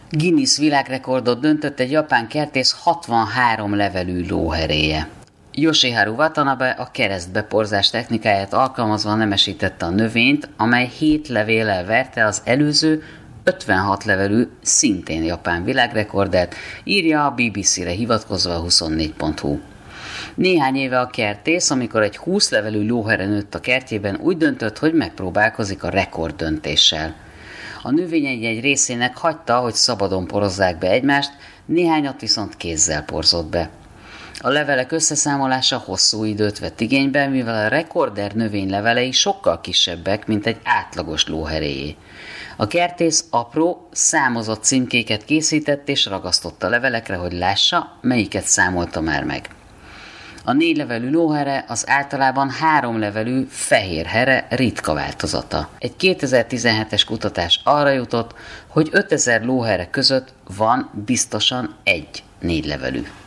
Guinness világrekordot döntött egy japán kertész 63 levelű lóheréje. Yoshiharu Watanabe a keresztbeporzás technikáját alkalmazva nemesítette a növényt, amely 7 levéllel verte az előző 56 levelű, szintén japán világrekordet, írja a BBC-re hivatkozva a 24.hu. Néhány éve a kertész, amikor egy 20 levelű lóhere nőtt a kertjében, úgy döntött, hogy megpróbálkozik a rekorddöntéssel. A növény egy részének hagyta, hogy szabadon porozzák be egymást, néhányat viszont kézzel porzott be. A levelek összeszámolása hosszú időt vett igénybe, mivel a rekorder növény levelei sokkal kisebbek, mint egy átlagos lóheréjé. A kertész apró, számozott címkéket készített és ragasztott a levelekre, hogy lássa, melyiket számolta már meg. A 4 levelű lóhere az általában 3 levelű fehér here ritka változata. Egy 2017-es kutatás arra jutott, hogy 5000 lóhere között van biztosan egy 4 levelű.